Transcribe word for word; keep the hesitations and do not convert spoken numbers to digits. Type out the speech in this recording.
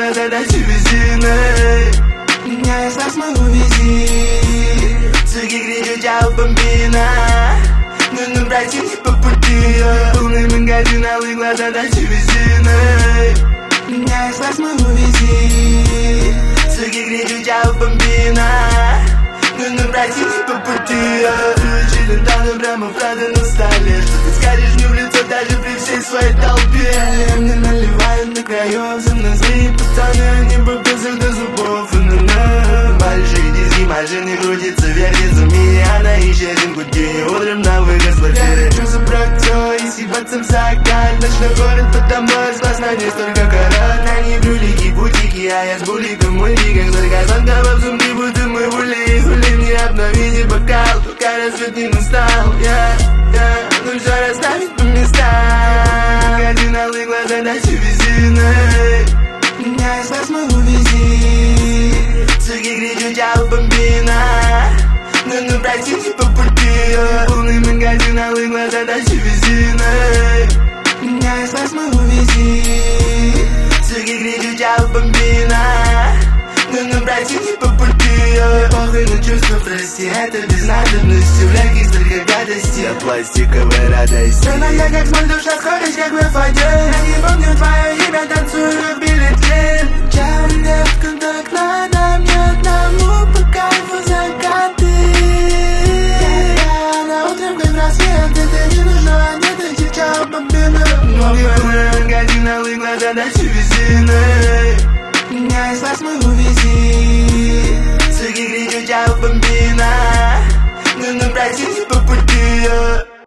глаза, дальше весины. Меня я смогу вези. Цуги грядет, чао, бомбина. Нужно брать их по пути. Полный магазин, алые глаза, дальше весины. Меня я смогу вези. Цуги грядет, чао, бомбина. Нужно брать их по пути. Чилим там, прямо правда на столе. Что ты скажешь мне в лицо даже при всей своей толпе? Мне наливают на краев, за мной злые пацаны. Они попился до зубов. Большие диски, машины крутятся, вертятся в мире. Она ищет им пути, утром на выход с квартиры. Я хочу забрать все и съебаться в закат. Ночной город, потому сложно не столько карат. Они брюлики, бутики, а я с буликом мультиком. Столько звонков в сумке, будто мы були. Хули мне обновите бокал, пока рассвет не настал. Я, я, ну все расставить по местам. Магазин, алые глаза, дальше весины. Меня я смогу вези. Цуги грядет, чао, бомбина. Нужно брать их по пути. Полный магазин, алые глаза, дальше весины. Меня я смогу вези. Цуги грядет, чао, бомбина. Нужно брать их по пути. Похуй на чувства, прости, это без надобности. В ляге столько гадости, а пластиковой радости. Страна я как смоль, душа скорость, как в эф один. Я не помню твое имя, танцую в билетин. Чао, мне в контакт надо, мне одному по кайфу закаты. На утром как рассвет, это не нужно одеть, чао, бомбина. Новый магазин, алые глаза, дальше весины. Меня я смогу вези. Цуги грядет, чао, бомбина. Нужно брать их по пути.